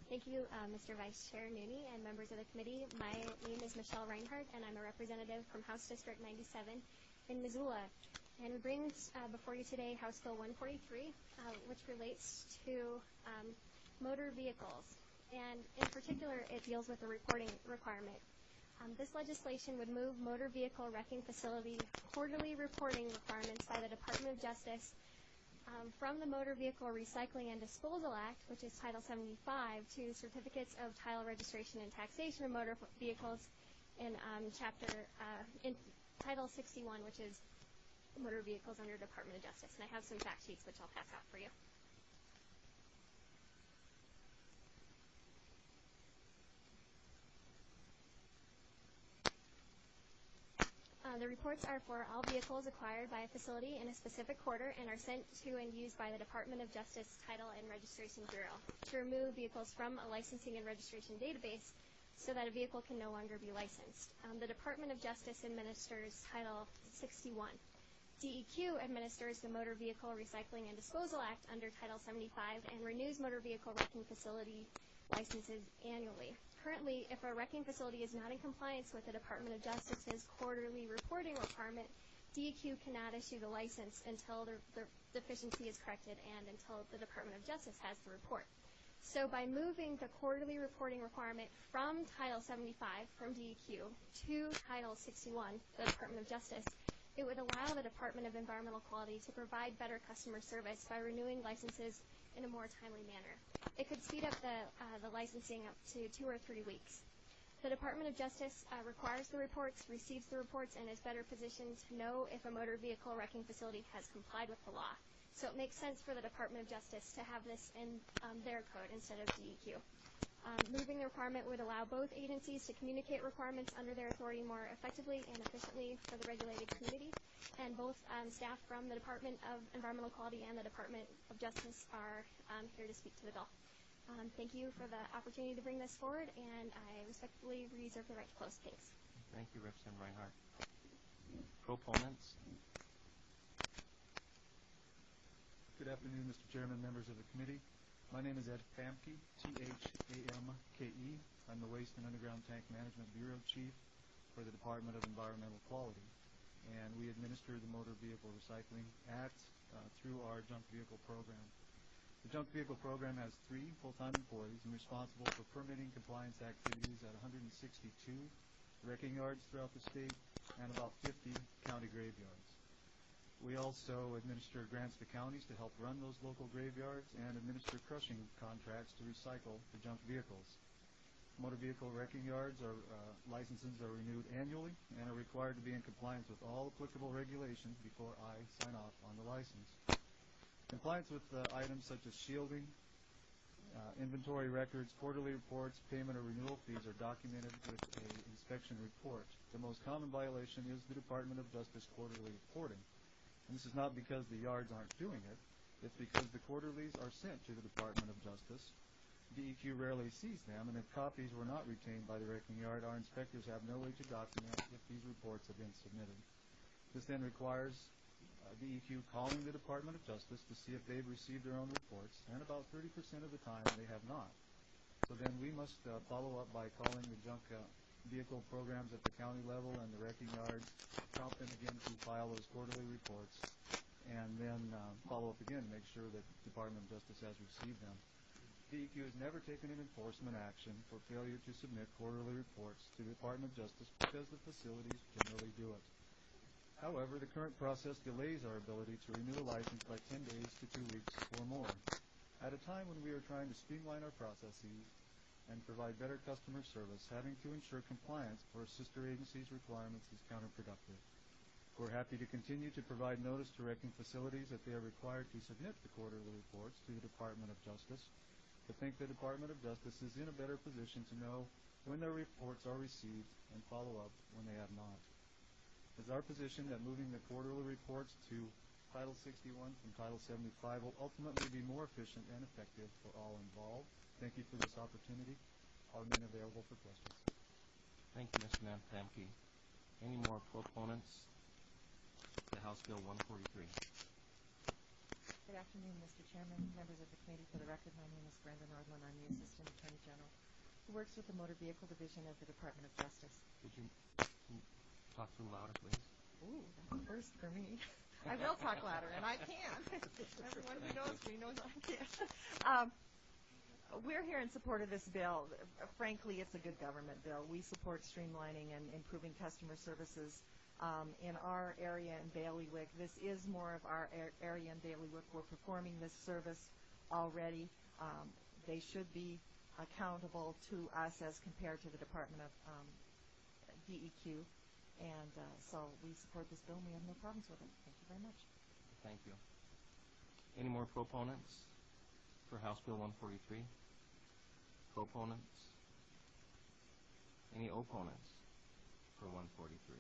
Thank you, Mr. Vice Chair Nooney and members of the committee. My name is Michelle Reinhardt, and I'm a representative from House District 97 in Missoula. And we bring before you today House Bill 143, which relates to motor vehicles. And in particular, it deals with the reporting requirement. This legislation would move motor vehicle wrecking facility quarterly reporting requirements by the Department of Justice from the Motor Vehicle Recycling and Disposal Act, which is Title 75, to certificates of title registration and taxation of motor vehicles in Title 61, which is motor vehicles under Department of Justice. And I have some fact sheets which I'll pass out for you. The reports are for all vehicles acquired by a facility in a specific quarter and are sent to and used by the Department of Justice Title and Registration Bureau to remove vehicles from a licensing and registration database so that a vehicle can no longer be licensed. The Department of Justice administers Title 61. DEQ administers the Motor Vehicle Recycling and Disposal Act under Title 75 and renews motor vehicle wrecking facility licenses annually. Currently, if a wrecking facility is not in compliance with the Department of Justice's quarterly reporting requirement, DEQ cannot issue the license until the deficiency is corrected and until the Department of Justice has the report. So by moving the quarterly reporting requirement from Title 75, from DEQ, to Title 61, the Department of Justice, it would allow the Department of Environmental Quality to provide better customer service by renewing licenses in a more timely manner. It could speed up the licensing up to 2 or 3 weeks. The Department of Justice requires the reports, receives the reports, and is better positioned to know if a motor vehicle wrecking facility has complied with the law. So it makes sense for the Department of Justice to have this in their code instead of DEQ. Moving the requirement would allow both agencies to communicate requirements under their authority more effectively and efficiently for the regulated community. And both staff from the Department of Environmental Quality and the Department of Justice are here to speak to the bill. Thank you for the opportunity to bring this forward, and I respectfully reserve the right to close. Thanks. Thank you, Representative Reinhardt. Proponents? Good afternoon, Mr. Chairman, members of the committee. My name is Ed Famke, T-H-A-M-K-E. I'm the Waste and Underground Tank Management Bureau Chief for the Department of Environmental Quality. And we administer the Motor Vehicle Recycling Act through our junk vehicle program. The junk vehicle program has 3 full-time employees and responsible for permitting compliance activities at 162 wrecking yards throughout the state and about 50 county graveyards. We also administer grants to counties to help run those local graveyards and administer crushing contracts to recycle the junk vehicles. Motor vehicle wrecking yards licenses are renewed annually and are required to be in compliance with all applicable regulations before I sign off on the license. Compliance with items such as shielding, inventory records, quarterly reports, payment or renewal fees are documented with an inspection report. The most common violation is the Department of Justice quarterly reporting. And this is not because the yards aren't doing it. It's because the quarterlies are sent to the Department of Justice. DEQ rarely sees them, and if copies were not retained by the wrecking yard, our inspectors have no way to document if these reports have been submitted. This then requires DEQ calling the Department of Justice to see if they've received their own reports, and about 30% of the time they have not. So then we must follow up by calling the junk vehicle programs at the county level and the wrecking yards, prompt them again to file those quarterly reports, and then follow up again to make sure that the Department of Justice has received them. DEQ has never taken an enforcement action for failure to submit quarterly reports to the Department of Justice because the facilities generally do it. However, the current process delays our ability to renew a license by 10 days to 2 weeks or more. At a time when we are trying to streamline our processes and provide better customer service, having to ensure compliance for a sister agency's requirements is counterproductive. We're happy to continue to provide notice to wrecking facilities that they are required to submit the quarterly reports to the Department of Justice, but think the Department of Justice is in a better position to know when their reports are received and follow up when they have not. It's our position that moving the quarterly reports to Title 61 from Title 75 will ultimately be more efficient and effective for all involved. Thank you for this opportunity. I'll remain available for questions. Thank you, Mr. Famke. Any more proponents to House Bill 143? Good afternoon, Mr. Chairman, members of the committee. For the record, my name is Brenda Nordland. I'm the Assistant Attorney General who works with the Motor Vehicle Division of the Department of Justice. Could you talk a little louder, please? Ooh, that's a first for me. I will talk louder, and I can. Everyone who knows me knows I can. We're here in support of this bill. Frankly, it's a good government bill. We support streamlining and improving customer services in our area in Bailiwick. This is more of our area in Bailiwick. We're performing this service already. They should be accountable to us as compared to the Department of DEQ. And so we support this bill, and we have no problems with it. Thank you very much. Thank you. Any more proponents for House Bill 143? Proponents? Any opponents for 143?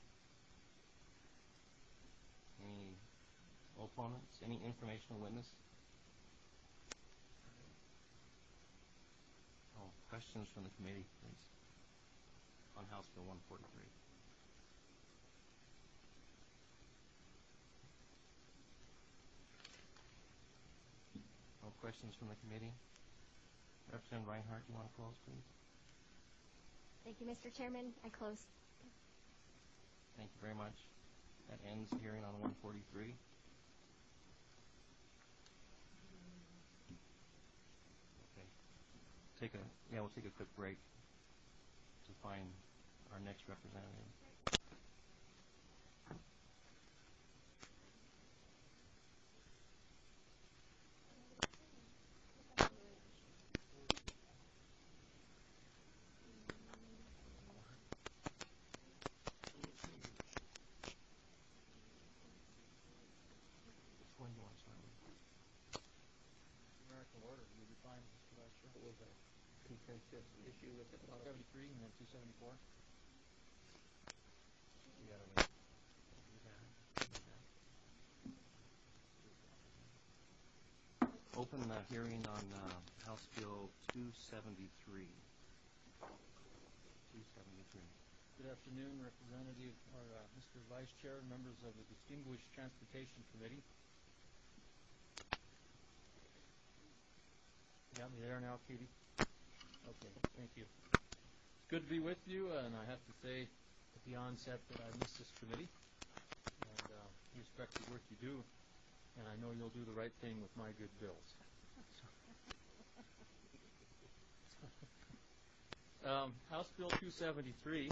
Any opponents? Any informational witness? Oh, questions from the committee, please, on House Bill 143. No questions from the committee? Representative Reinhardt, do you want to close, please? Thank you, Mr. Chairman. I close. Thank you very much. That ends the hearing on 143. Okay. We'll take a quick break to find our next representative. Contentious issue with the 73 and then 274. You gotta wait. Open the hearing on House Bill 273. 273. Good afternoon, Representative or Mr. Vice Chair, members of the Distinguished Transportation Committee. You got me there now, Katie? Okay, thank you. It's good to be with you, and I have to say at the onset that I miss this committee, and respect the work you do, and I know you'll do the right thing with my good bills. House Bill 273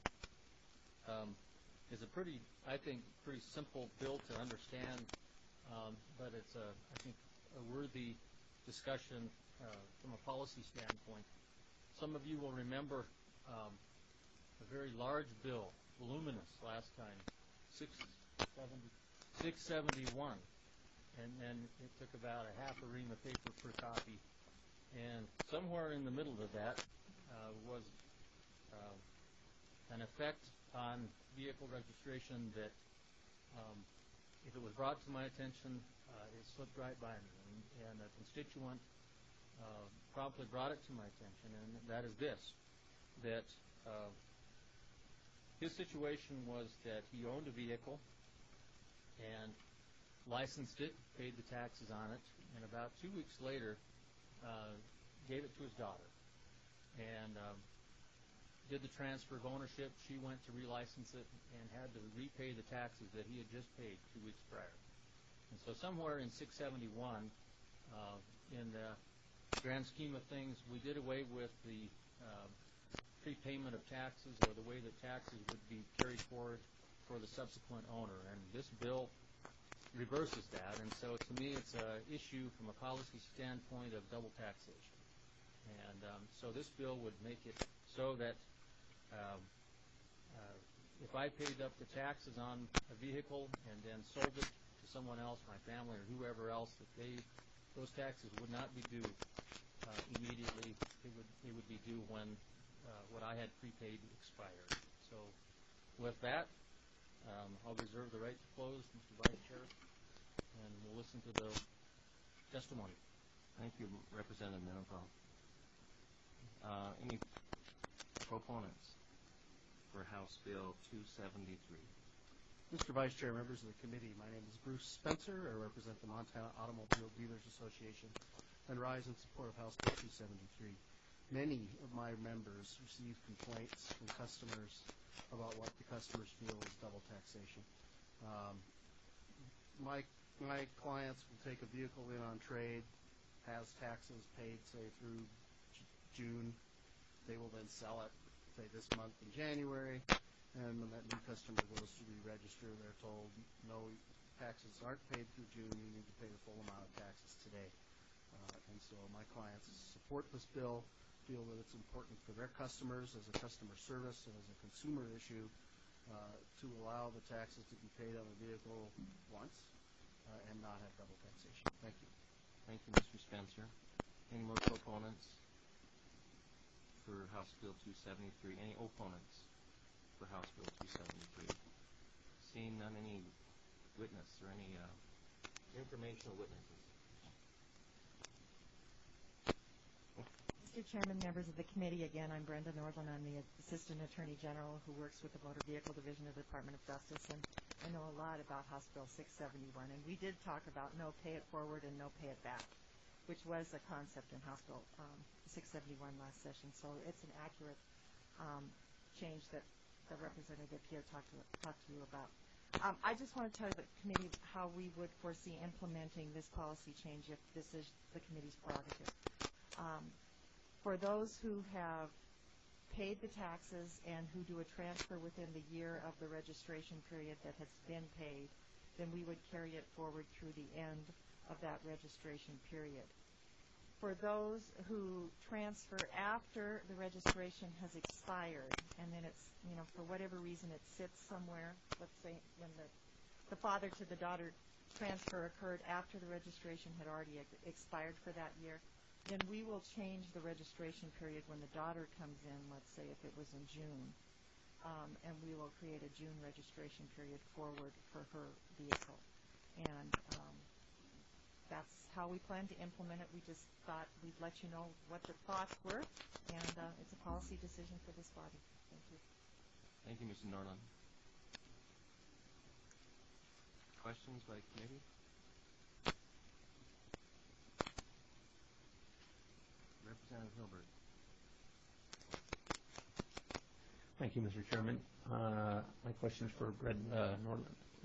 is a pretty simple bill to understand, but it's I think a worthy discussion from a policy standpoint. Some of you will remember a very large bill, voluminous last time, 671, and then it took about a half a ream of paper per copy, and somewhere in the middle of that was an effect on vehicle registration that if it was brought to my attention, it slipped right by me, and a constituent promptly brought it to my attention, and that is this, that his situation was that he owned a vehicle and licensed it, paid the taxes on it, and about 2 weeks later gave it to his daughter and did the transfer of ownership. She went to relicense it and had to repay the taxes that he had just paid 2 weeks prior. And so somewhere in 671, in the grand scheme of things, we did away with the prepayment of taxes, or the way that taxes would be carried forward for the subsequent owner. And this bill reverses that. And so to me, it's an issue from a policy standpoint of double taxation. And so this bill would make it so that if I paid up the taxes on a vehicle and then sold it to someone else, my family or whoever else, that those taxes would not be due immediately. It would be due when what I had prepaid expired. So with that, I'll reserve the right to close, Mr. Vice Chair, and we'll listen to the testimony. Thank you, Representative Mendenhall. Any proponents for House Bill 273? Mr. Vice Chair, members of the committee, my name is Bruce Spencer. I represent the Montana Automobile Dealers Association and rise in support of House Bill 273. Many of my members receive complaints from customers about what the customers feel is double taxation. My clients will take a vehicle in on trade, has taxes paid, say, through June. They will then sell it, say, this month in January, and when that new customer goes to re-register, they're told, no, taxes aren't paid through June, you need to pay the full amount of taxes today. And so my clients support this bill, feel that it's important for their customers as a customer service and as a consumer issue to allow the taxes to be paid on a vehicle once and not have double taxation. Thank you. Thank you, Mr. Spencer. Any more proponents for House Bill 273? Any opponents for House Bill 273? Seeing none, any witness or any informational witnesses? Mr. Chairman, members of the committee, again, I'm Brenda Northland. I'm the Assistant Attorney General who works with the Motor Vehicle Division of the Department of Justice, and I know a lot about House Bill 671. And we did talk about no pay it forward and no pay it back, which was a concept in House Bill 671 last session. So it's an accurate change that the representative here talked to you about. I just want to tell the committee how we would foresee implementing this policy change if this is the committee's prerogative. For those who have paid the taxes and who do a transfer within the year of the registration period that has been paid, then we would carry it forward through the end of that registration period. For those who transfer after the registration has expired, and then it's, for whatever reason it sits somewhere, let's say when the father to the daughter transfer occurred after the registration had already expired for that year, then we will change the registration period when the daughter comes in, let's say if it was in June, and we will create a June registration period forward for her vehicle. And that's how we plan to implement it. We just thought we'd let you know what the thoughts were, and it's a policy decision for this body. Thank you. Thank you, Mr. Norland. Questions by committee? Representative Hilbert. Thank you, Mr. Chairman. My question is for Brenda Norland.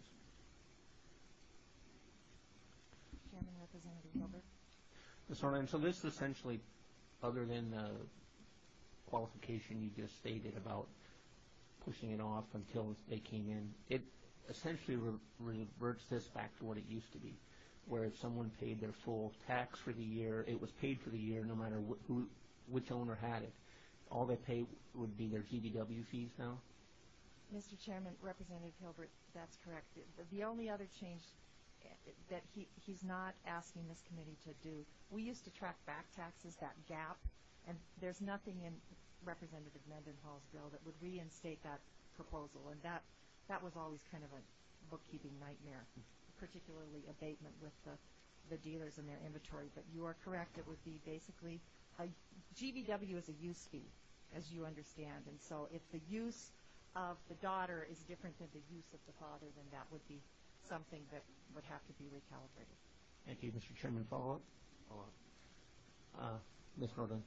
Chairman, Representative Hilbert. Ms. Norland, so this essentially, other than the qualification you just stated about pushing it off until they came in, it essentially reverts this back to what it used to be, where if someone paid their full tax for the year, it was paid for the year no matter which owner had it. All they pay would be their GVW fees now? Mr. Chairman, Representative Hilbert, that's correct. The only other change that he's not asking this committee to do, we used to track back taxes, that gap, and there's nothing in Representative Mendenhall's bill that would reinstate that proposal, and that was always kind of a bookkeeping nightmare, particularly abatement with the dealers and their inventory. But you are correct, it would be basically GVW is a use fee, as you understand, and so if the use of the daughter is different than the use of the father, then that would be something that would have to be recalibrated. Thank you, Mr. Chairman. Follow-up? Ms. Norland,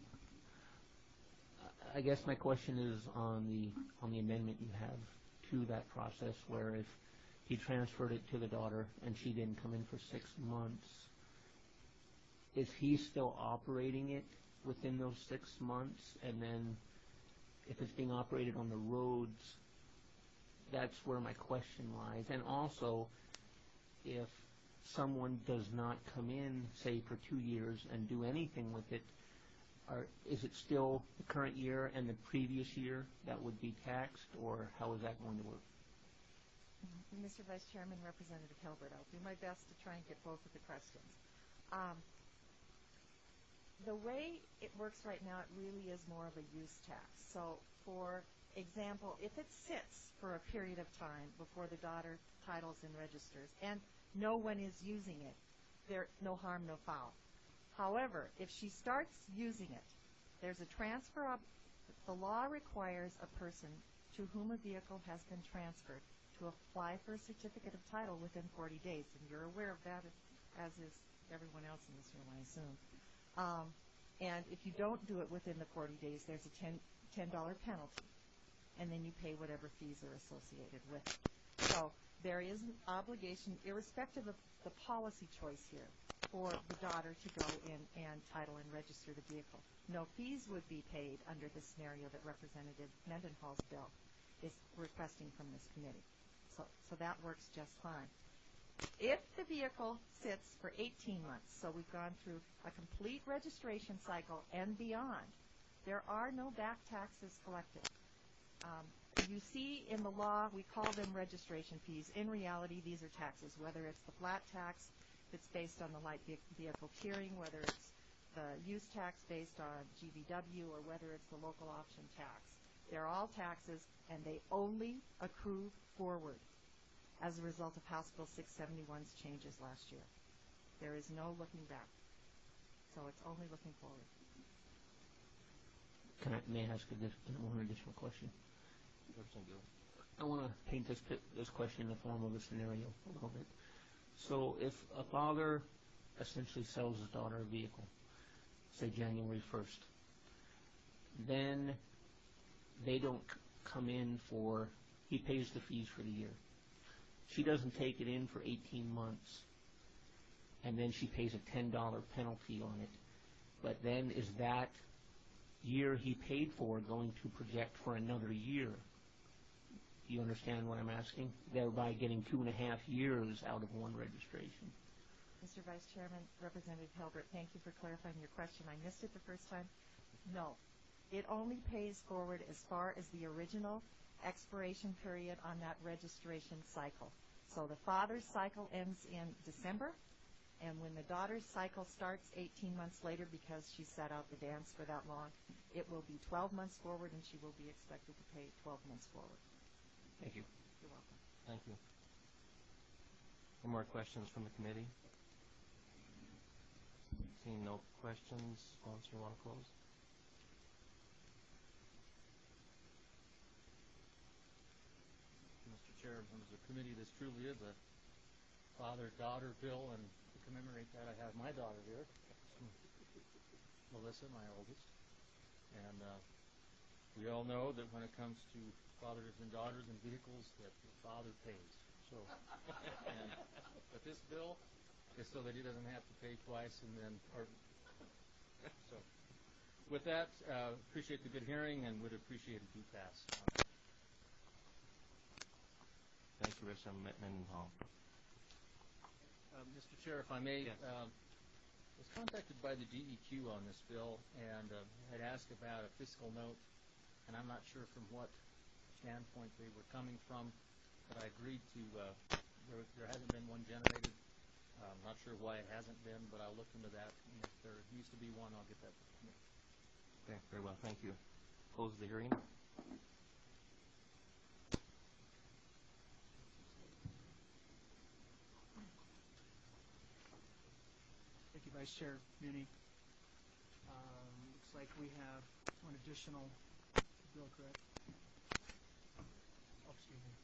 I guess my question is on the amendment you have to that process, where if he transferred it to the daughter and she didn't come in for 6 months, is he still operating it within those 6 months? And then if it's being operated on the roads, that's where my question lies. And also, if someone does not come in, say, for 2 years and do anything with it, is it still the current year and the previous year that would be taxed, or how is that going to work? Mr. Vice Chairman, Representative Hilbert, I'll do my best to try and get both of the questions. The way it works right now, it really is more of a use tax. So, for example, if it sits for a period of time before the daughter titles and registers, and no one is using it, there's no harm, no foul. However, if she starts using it, there's a transfer of, the law requires a person to whom a vehicle has been transferred to to apply for a certificate of title within 40 days. And you're aware of that, as is everyone else in this room, I assume. And if you don't do it within the 40 days, there's a $10 penalty. And then you pay whatever fees are associated with it. So there is an obligation, irrespective of the policy choice here, for the daughter to go in and title and register the vehicle. No fees would be paid under the scenario that Representative Mendenhall's bill is requesting from this committee. So that works just fine. If the vehicle sits for 18 months, so we've gone through a complete registration cycle and beyond, there are no back taxes collected. You see in the law, we call them registration fees. In reality, these are taxes, whether it's the flat tax that's based on the light vehicle tiering, whether it's the use tax based on GVW, or whether it's the local option tax. They're all taxes, and they only accrue forward as a result of House Bill 671's changes last year. There is no looking back. So it's only looking forward. May I ask one additional question? I want to paint this question in the form of a scenario a little bit. So if a father essentially sells his daughter a vehicle, say January 1st, then they don't come in for, he pays the fees for the year. She doesn't take it in for 18 months, and then she pays a $10 penalty on it. But then is that year he paid for going to project for another year? Do you understand what I'm asking? Thereby getting 2.5 years out of one registration. Mr. Vice Chairman, Representative Hilbert, thank you for clarifying your question. I missed it the first time. No. It only pays forward as far as the original expiration period on that registration cycle. So the father's cycle ends in December, and when the daughter's cycle starts 18 months later, because she sat out the dance for that long, it will be 12 months forward, and she will be expected to pay 12 months forward. Thank you. You're welcome. Thank you. Any more questions from the committee? Seeing no questions, sponsor want to close? Mr. Chair, members of the committee, this truly is a father-daughter bill, and to commemorate that, I have my daughter here, Melissa, my oldest. And we all know that when it comes to fathers and daughters and vehicles, that the father pays. So, but this bill is so that he doesn't have to pay twice and then, so. With that, appreciate the good hearing and would appreciate a due pass. Thank you, Representative Mendenhall. Mr. Chair, if I may, Yes. was contacted by the DEQ on this bill and had asked about a fiscal note, and I'm not sure from what standpoint they were coming from, but I agreed to, there hasn't been one generated. I'm not sure why it hasn't been, but I'll look into that, and if there needs to be one, I'll get that to the committee. Okay, very well, thank you. Close the hearing. Thank you, Vice Chair Muni. Looks like we have one additional bill, correct? Oh, excuse me.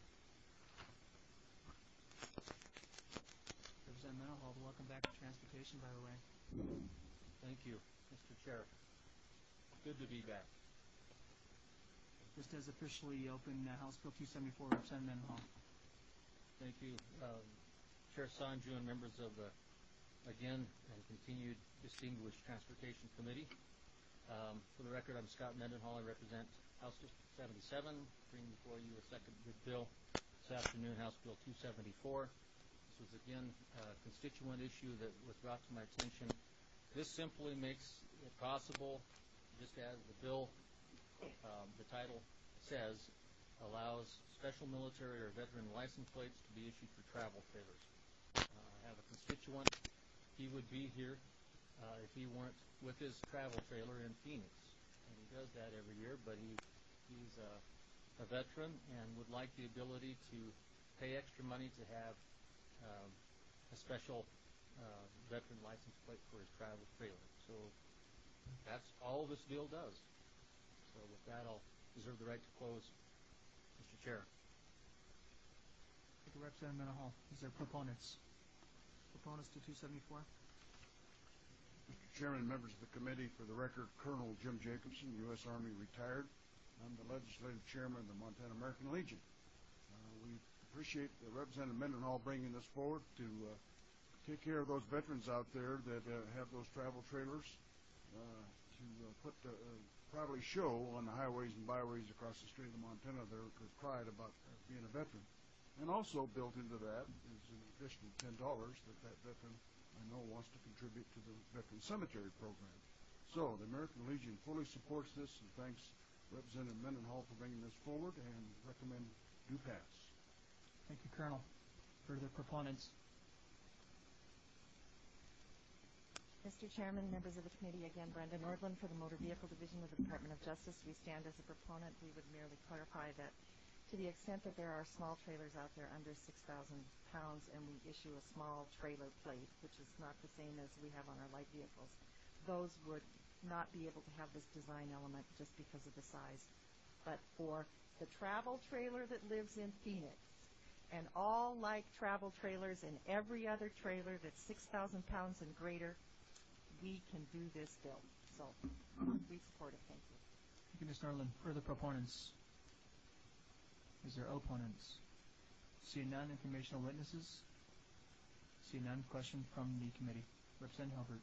Representative Mendenhall, welcome back to Transportation, by the way. Thank you, Mr. Chair. Good to be back. This does officially open House Bill 274, Representative Mendenhall. Thank you, Chair Sanju and members of the, again, and continued distinguished Transportation Committee. For the record, I'm Scott Mendenhall. I represent House District 77, bringing before you a second good bill this afternoon, House Bill 274. This was, again, a constituent issue that was brought to my attention. This simply makes it possible, just as the bill, the title says, allows special military or veteran license plates to be issued for travel trailers. I have a constituent. He would be here if he weren't with his travel trailer in Phoenix. And he does that every year, but he's a veteran and would like the ability to pay extra money to have a special veteran license plate for his travel trailer. So that's all this bill does. So with that, I'll reserve the right to close, Mr. Chair. Thank you, Representative Mendenhall. Is there proponents? Proponents to 274? Mr. Chairman, members of the committee, for the record, Colonel Jim Jacobson, U.S. Army retired. I'm the legislative chairman of the Montana American Legion. We appreciate Representative Mendenhall bringing this forward to take care of those veterans out there that have those travel trailers to put proudly show on the highways and byways across the state of Montana their pride about being a veteran. And also built into that is an additional $10 that veteran I know wants to contribute to the Veteran Cemetery Program. So the American Legion fully supports this and thanks Representative Mendenhall for bringing this forward and recommend do pass. Thank you, Colonel. Further proponents? Mr. Chairman, members of the committee, again, Brenda Nordland for the Motor Vehicle Division of the Department of Justice. We stand as a proponent. We would merely clarify that to the extent that there are small trailers out there under 6,000 pounds and we issue a small trailer plate, which is not the same as we have on our light vehicles, those would not be able to have this design element just because of the size. But for the travel trailer that lives in Phoenix and all like travel trailers and every other trailer that's 6,000 pounds and greater, we can do this bill. So we support it. Thank you. Thank you, Ms. Norland. Further proponents? Is there opponents? See none. Informational witnesses? See none. Question from the committee. Representative Hilbert.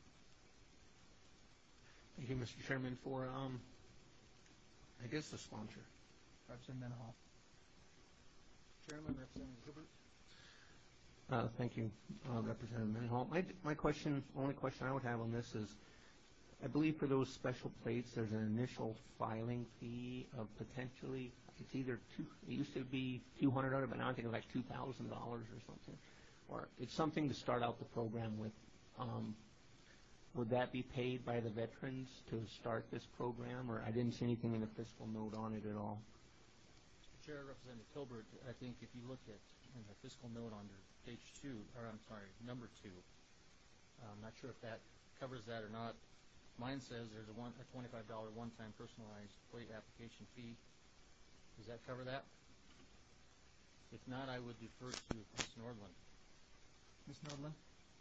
Thank you, Mr. Chairman, for, I guess, the sponsor. Representative Mendenhall. Chairman, Representative Hilbert. Thank you, Representative Mendenhall. My question, only question I would have on this is, I believe for those special plates, there's an initial filing fee of potentially, it's either it used to be $200, but now I think it's like $2,000 or something. Or it's something to start out the program with. Would that be paid by the veterans to start this program, or I didn't see anything in the fiscal note on it at all? Mr. Chair, Representative Hilbert, I think if you look at in the fiscal note under page 2, or I'm sorry, number 2, I'm not sure if that covers that or not. Mine says there's a $25 one-time personalized plate application fee. Does that cover that? If not, I would defer to Ms. Nordland. Ms. Nordland?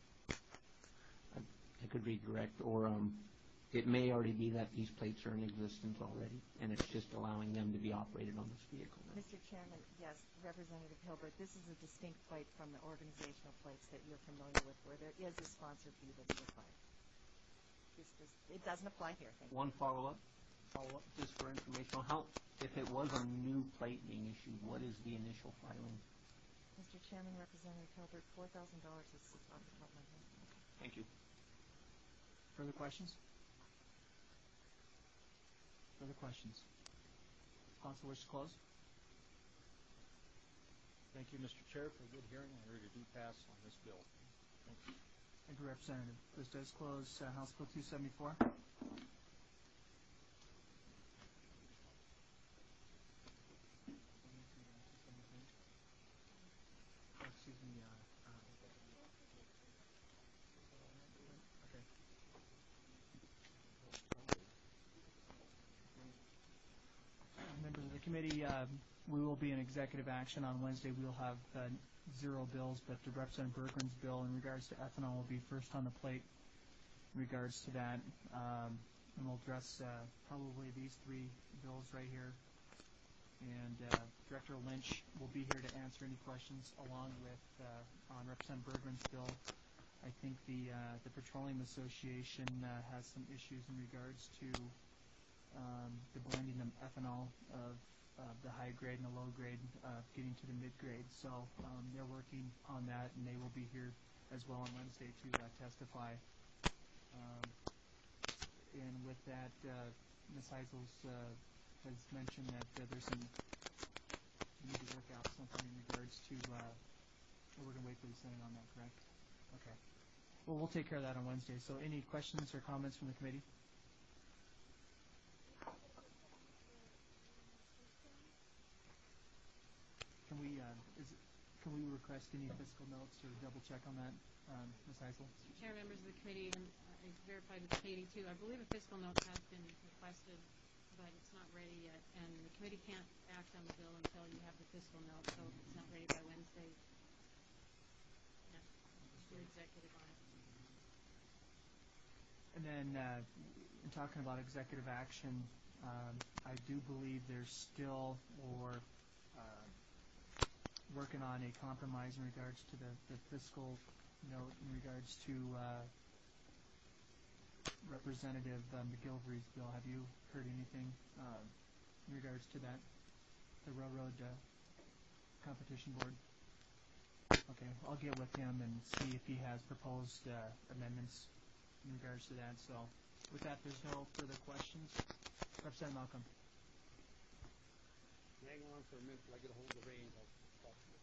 I could redirect, or it may already be that these plates are in existence already, and it's just allowing them to be operated on this vehicle now. Mr. Chairman, yes, Representative Hilbert, this is a distinct plate from the organizational plates that you're familiar with, where there is a sponsor fee that's required. It doesn't apply here. Thank you. One follow-up, just for information. If it was a new plate being issued, what is the initial filing? Mr. Chairman, Representative Hilbert, $4,000 is off the top of my head. Thank you. Further questions? Further questions? Council wish to close? Thank you, Mr. Chair, for a good hearing. I heard a do pass on this bill. Thank you. Thank you, Representative. This does close House Bill 274. Excuse me. Okay. Members of the committee, we will be in executive action on Wednesday. We will have 0 bills, but the Representative Bergman's bill in regards to ethanol will be first on the plate in regards to that. And we'll address probably these 3 bills right here. And Director Lynch will be here to answer any questions along with on Representative Bergman's bill. I think the Petroleum Association has some issues in regards to the blending of ethanol of the high grade and the low grade getting to the mid grade. So they're working on that, and they will be here as well on Wednesday to testify. And with that, Ms. Heisels has mentioned that there's some we need to work out something in regards to we're going to wait for the Senate on that, correct? Okay. Well, we'll take care of that on Wednesday. So any questions or comments from the committee? Can we request any fiscal notes or double check on that, Ms. Heisel? Mr. Chair, members of the committee, and I verified with Katie too, I believe a fiscal note has been requested, but it's not ready yet, and the committee can't act on the bill until you have the fiscal note, so if it's not ready by Wednesday, executive on it. And then, in talking about executive action, I do believe there's still, working on a compromise in regards to the fiscal note in regards to Representative McGilvery's bill. Have you heard anything in regards to that, the Railroad Competition Board? Okay, I'll get with him and see if he has proposed amendments in regards to that. So with that, there's no further questions. Representative Malcolm. Hang on for a minute till I get a hold of the reins. I'll talk to you.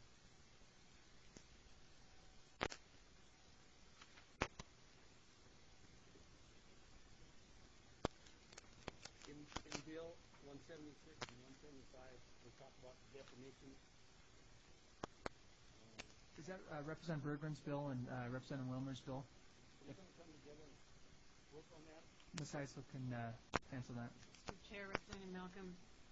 In Bill 176 and 175, we talk about definitions. Is that Representative Bergren's bill and Representative Wilmer's bill? We're going to come together and work on that. Ms. Heisel can answer that. Mr. Chair, Representative Malcolm,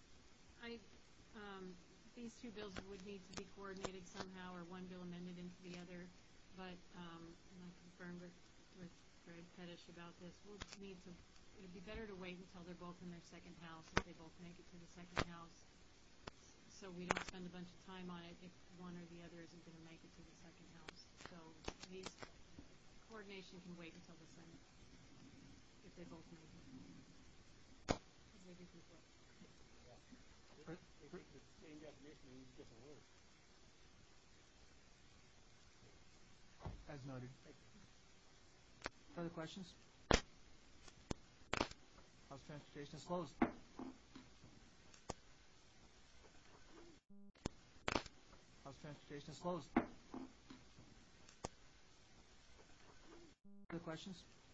these two bills would need to be coordinated somehow, or one bill amended into the other. But and I confirmed with Greg Pettish about this. We'll need to. It'd be better to wait until they're both in their second house, if they both make it to the second house, so we don't spend a bunch of time on it if one or the other isn't going to make it to the second house. So these coordination can wait until the Senate, if they both make it. As they do before. They take the same definition and use different words. As noted. Further questions? House Transportation is closed. House Transportation is closed. Further questions?